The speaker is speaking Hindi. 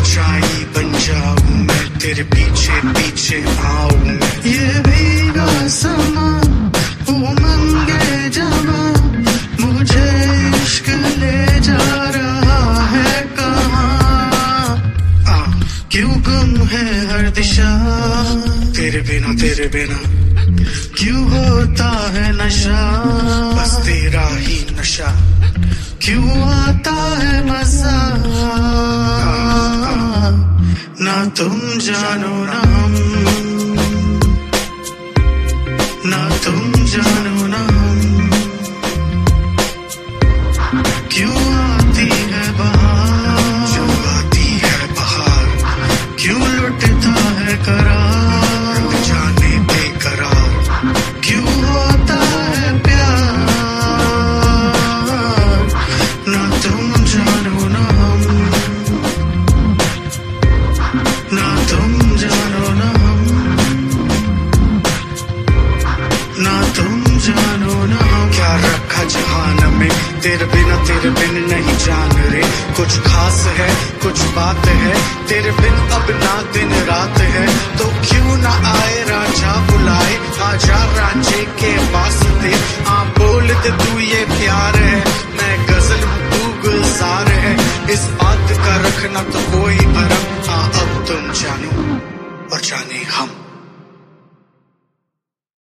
परछाई बन जाऊं मैं, तेरे पीछे पीछे आऊं मैं। ये भीगा समा उमंगे जवां, मुझे इश्क ले जा रहा है कहाँ। क्यों गुम है हर दिशा, तेरे बिना क्यों होता है नशा, बस तेरा ही नशा। क्यों आता है मजा, ना तुम जानो ना हम, ना तुम जानो ना हम। क्यों आती है बहार, जो आती है बहार, क्यों लुटता है करार, रुक जाने बेकरार। क्यों होता है प्यार, ना तुम जानो ना हम, ना तुम जानो ना हम, ना तुम जानो ना हम। क्या रखा जहान में तेरे बिन नहीं जान रे, कुछ खास है कुछ बात है, तेरे बिन अब ना दिन रात है। तो क्यों ना आए राजा बुलाए, आजा रांझे के पास दे। बोल दे तू ये प्यार है, मैं गजल हूँ तू गुलजार है, इस बात का रखना तो कोई भरम